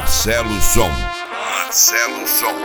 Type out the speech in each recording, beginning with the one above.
Marcelo Som. Marcelo Som.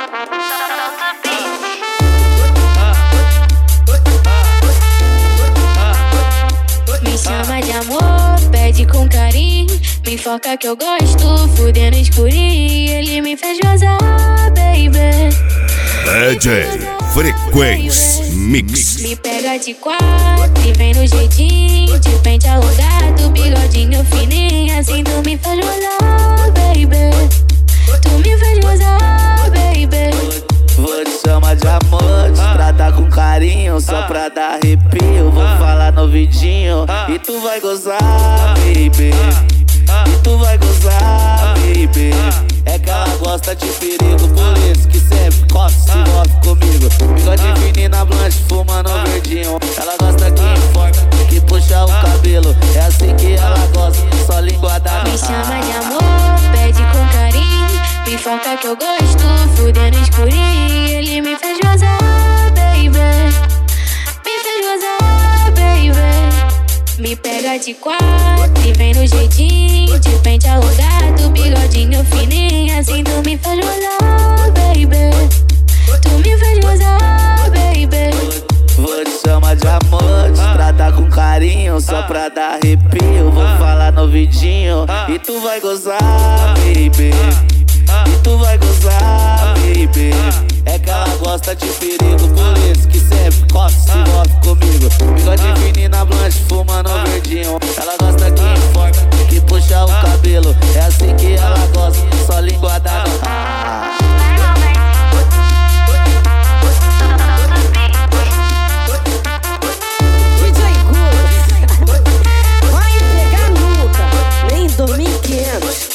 Me chama de amor, pede com carinho, me foca que eu gosto, fudendo escurinho. Ele me fez gozar, baby. DJ Frequência Mix. Me pega de quatro e vem no jeitinho, de pente alongado, bigodinho fininho. Assim tu me faz gozar, baby. Tu me faz gozar, baby. Vou te chamar de amor, te tratar com carinho, só pra dar arrepio. Vou falar no vidinho e tu vai gozar, baby. E tu vai gozar, baby. É que ela gosta de perigo, por isso que sempre coça, se envolve comigo. Bigode fininho na blanche, fumando verdinho. Ela gosta que informa, que puxa o cabelo. É assim que ela gosta, só linguada no Me chama de amor, pede com carinho, me foca que eu gosto, fudendo escurinho. Ele me fez gozar, baby. Me fez gozar, baby. Me pega de quatro e vem no jeitinho, de pente alongado, bigodinho fininho. Assim tu me faz gozar, baby. Tu me faz gozar, baby. Vou te chamar de amor, te tratar com carinho, só pra dar arrepio. Vou falar no vidinho e tu vai gozar, baby. E tu vai gozar, baby. É que ela gosta de perigo, por isso que sempre coça, se envolve comigo. Bigode fininho na blanche, fumando verdinho. Ela gosta que informa, que puxa o cabelo. É assim que ela gosta, só linguada no DJ Gus vai pegar nunca, nem 2500.